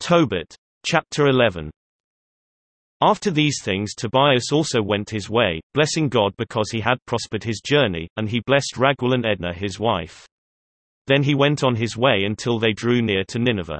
Tobit. Chapter 11. After these things Tobias also went his way, blessing God because he had prospered his journey, and he blessed Raguel and Edna his wife. Then he went on his way until they drew near to Nineveh.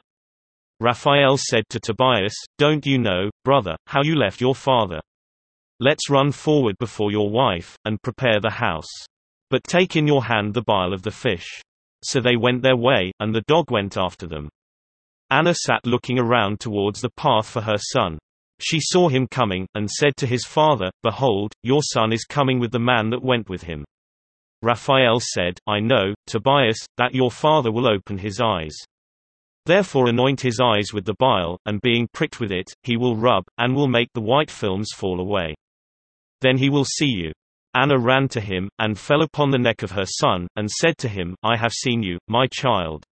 Raphael said to Tobias, "Don't you know, brother, how you left your father? Let's run forward before your wife, and prepare the house. But take in your hand the bile of the fish." So they went their way, and the dog went after them. Anna sat looking around towards the path for her son. She saw him coming, and said to his father, "Behold, your son is coming with the man that went with him." Raphael said, "I know, Tobias, that your father will open his eyes. Therefore anoint his eyes with the bile, and being pricked with it, he will rub, and will make the white films fall away. Then he will see you." Anna ran to him, and fell upon the neck of her son, and said to him, "I have seen you, my child.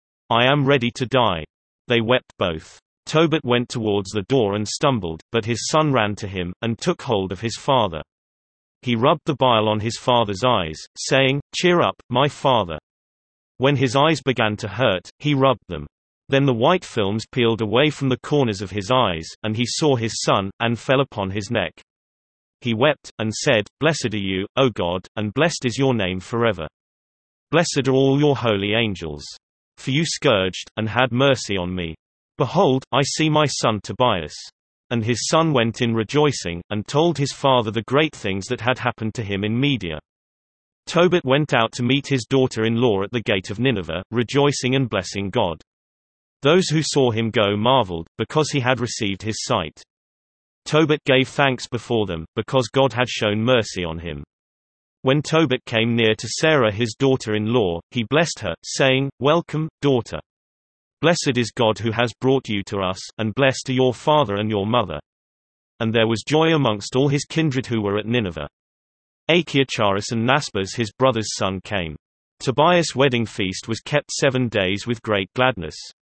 I am ready to die." They wept both. Tobit went towards the door and stumbled, but his son ran to him, and took hold of his father. He rubbed the bile on his father's eyes, saying, "Cheer up, my father." When his eyes began to hurt, he rubbed them. Then the white films peeled away from the corners of his eyes, and he saw his son, and fell upon his neck. He wept, and said, "Blessed are you, O God, and blessed is your name forever. Blessed are all your holy angels. For you scourged, and had mercy on me. Behold, I see my son Tobias." And his son went in rejoicing, and told his father the great things that had happened to him in Media. Tobit went out to meet his daughter-in-law at the gate of Nineveh, rejoicing and blessing God. Those who saw him go marveled, because he had received his sight. Tobit gave thanks before them, because God had shown mercy on him. When Tobit came near to Sarah his daughter-in-law, he blessed her, saying, "Welcome, daughter. Blessed is God who has brought you to us, and blessed are your father and your mother." And there was joy amongst all his kindred who were at Nineveh. Achiacharus and Nasbas his brother's son came. Tobias' wedding feast was kept 7 days with great gladness.